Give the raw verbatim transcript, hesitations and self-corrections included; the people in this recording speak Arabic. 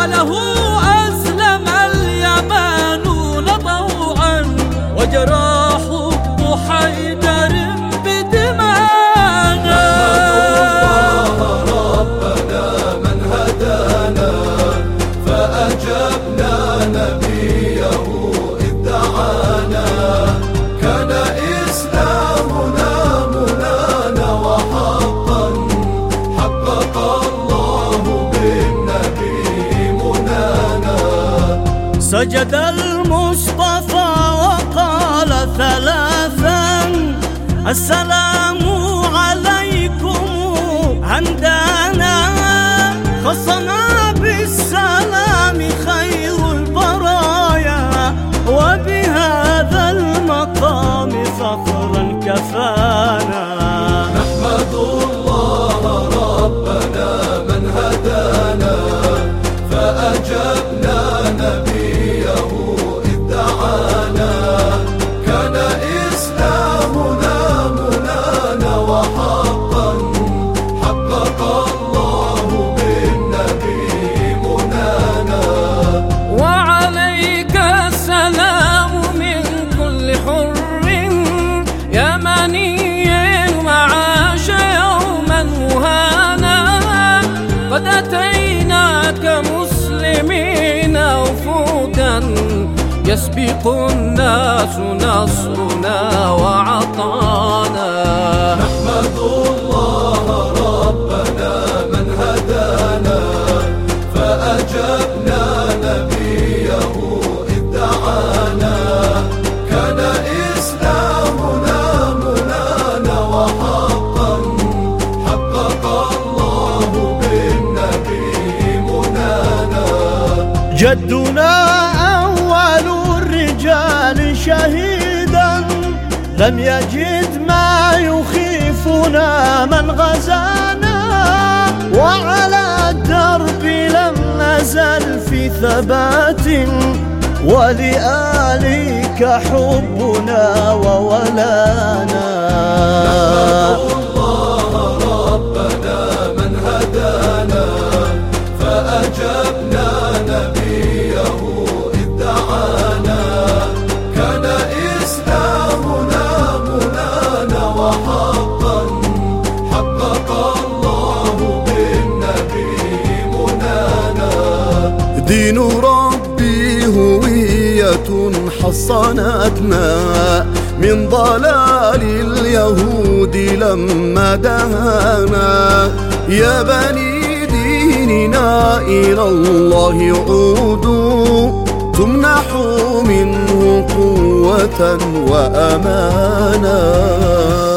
وله أسلم اليمانون طوعا وجرى حب حيدر بدمانا. نحمد الله ربنا من هدانا فأجبنا نبيه إذ دعانا. كان إسلامنا منانا وحقا حقق الله بالنبي منانا. سجد المصطفى وقال ثلاثا السلام عليكم عندنا. خصنا بالسلام خير البرايا وبهذا المقام فخرا كفانا. نحمد الله ربنا من هدانا فأجبنا نبيه إذ دعانا. كان إسلامنا منانا وحقا حقق الله بالنبي منانا. وعليك السلام من كل حر يمني وعاش يوما مهانا. قد أتيناك مسلمين وفودا يسبق الناس نصرنا وعطانا. نحمد الله ربنا من هدانا فأجبنا نبيه إذ دعانا. كان إسلامنا منانا وحقا حقق الله بالنبي منانا. جدنا أول الرجال شهيدا لم يجد ما يخيفنا من غزانا. وعلى الدرب لم نزل في ثبات ولآلك حبنا وولانا. نحمد الله ربنا من هدانا فأجبنا نبيه إذ دعانا. كان إسلامنا منانا وحقا حقق الله بالنبي منانا. دين ربي هوية حصنتنا من ضلال اليهود لما دهانا. يا بني ديننا إلى الله عودوا تمنحوا منه قوة وأمانا.